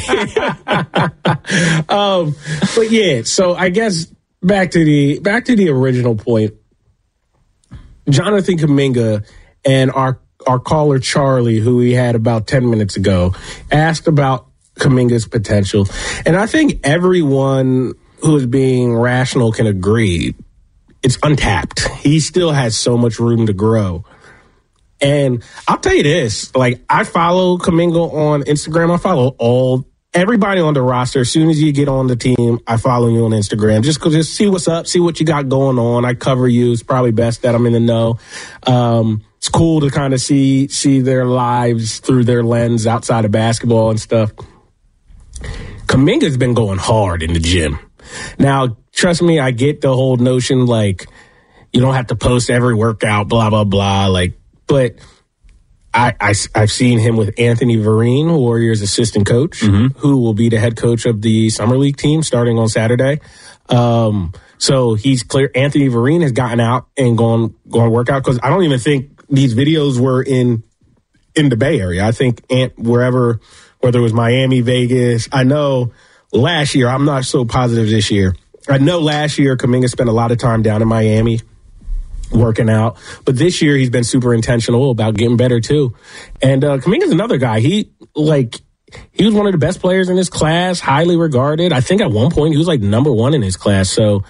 But yeah, so I guess back to the original point. Jonathan Kuminga and our caller Charlie, who we had about 10 minutes ago, asked about Kuminga's potential. And I think everyone who is being rational can agree it's untapped. He still has so much room to grow. And I'll tell you this, I follow Kuminga on Instagram. I follow everybody on the roster. As soon as you get on the team, I follow you on Instagram. Just see what's up, see what you got going on. I cover you. It's probably best that I'm in the know. It's cool to kind of see their lives through their lens outside of basketball and stuff. Kuminga's been going hard in the gym. Now, trust me, I get the whole notion, you don't have to post every workout, blah, blah, blah. But I've seen him with Anthony Vereen, Warriors assistant coach, who will be the head coach of the Summer League team starting on Saturday. So he's clear. Anthony Vereen has gotten out and gone work out, because I don't even think these videos were in the Bay Area. I think whether it was Miami, Vegas. I know last year, I'm not so positive this year. I know last year Kuminga spent a lot of time down in Miami working out, but this year he's been super intentional about getting better too. And Kuminga's another guy. He was one of the best players in his class, highly regarded. I think at one point he was like number 1 in his class. So,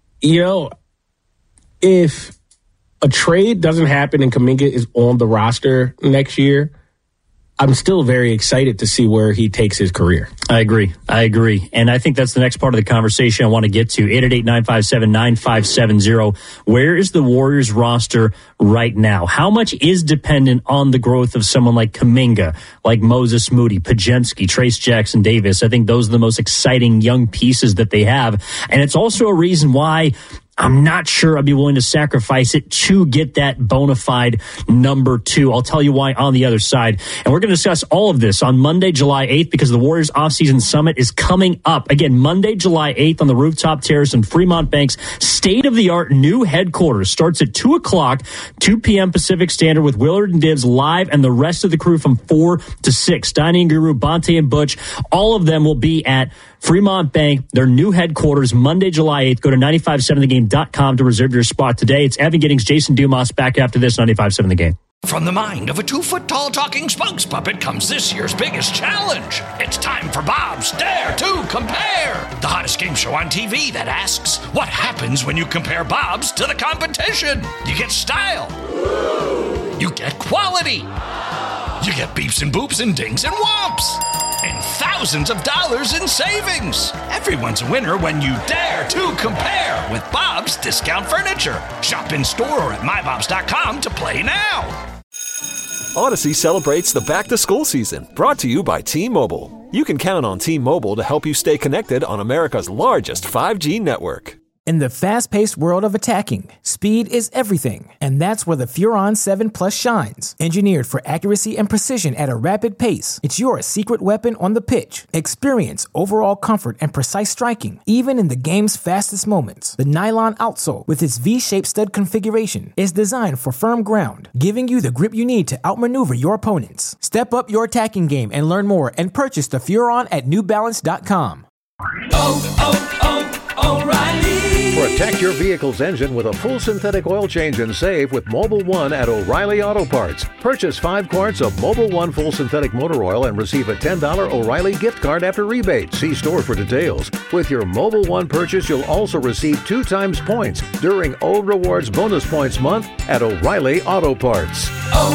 if a trade doesn't happen and Kuminga is on the roster next year, I'm still very excited to see where he takes his career. I agree. And I think that's the next part of the conversation I want to get to. 888-957-9570. Where is the Warriors roster right now? How much is dependent on the growth of someone like Kuminga, like Moses Moody, Podziemski, Trace Jackson Davis? I think those are the most exciting young pieces that they have. And it's also a reason why I'm not sure I'd be willing to sacrifice it to get that bona fide number 2. I'll tell you why on the other side. And we're going to discuss all of this on Monday, July 8th, because the Warriors Offseason Summit is coming up. Again, Monday, July 8th on the rooftop terrace in Fremont Bank's state-of-the-art new headquarters. Starts at 2 o'clock, 2 p.m. Pacific Standard, with Willard and Divs live and the rest of the crew from 4 to 6. Dining Guru, Bonte, and Butch, all of them will be at Fremont Bank, their new headquarters, Monday, July 8th. Go to 957thegame.com to reserve your spot today. It's Evan Giddings, Jason Dumas back after this 95.7 The Game. From the mind of a 2-foot-tall talking spokes puppet comes this year's biggest challenge. It's time for Bob's Dare to Compare, the hottest game show on TV that asks, what happens when you compare Bob's to the competition? You get style. You get quality. You get beeps and boops and dings and whomps. And thousands of dollars in savings. Everyone's a winner when you dare to compare with Bob's Discount Furniture. Shop in store or at mybobs.com to play now. Odyssey celebrates the back-to-school season, brought to you by T-Mobile. You can count on T-Mobile to help you stay connected on America's largest 5G network. In the fast-paced world of attacking, speed is everything, and that's where the Furon 7 Plus shines. Engineered for accuracy and precision at a rapid pace, it's your secret weapon on the pitch. Experience overall comfort and precise striking, even in the game's fastest moments. The nylon outsole, with its V-shaped stud configuration, is designed for firm ground, giving you the grip you need to outmaneuver your opponents. Step up your attacking game and learn more, and purchase the Furon at newbalance.com. O'Reilly. Protect your vehicle's engine with a full synthetic oil change and save with Mobil 1 at O'Reilly Auto Parts. Purchase 5 quarts of Mobil 1 full synthetic motor oil and receive a $10 O'Reilly gift card after rebate. See store for details. With your Mobil 1 purchase, you'll also receive 2 times points during O Rewards Bonus Points Month at O'Reilly Auto Parts.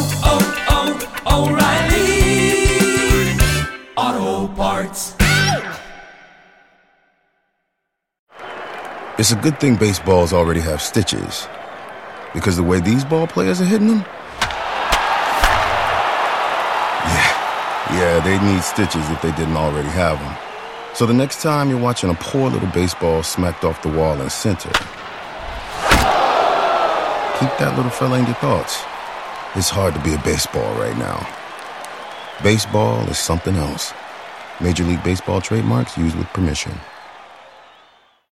O'Reilly Auto Parts. It's a good thing baseballs already have stitches, because the way these ball players are hitting them, yeah, they need stitches if they didn't already have them. So the next time you're watching a poor little baseball smacked off the wall in center, keep that little fella in your thoughts. It's hard to be a baseball right now. Baseball is something else. Major League Baseball trademarks used with permission.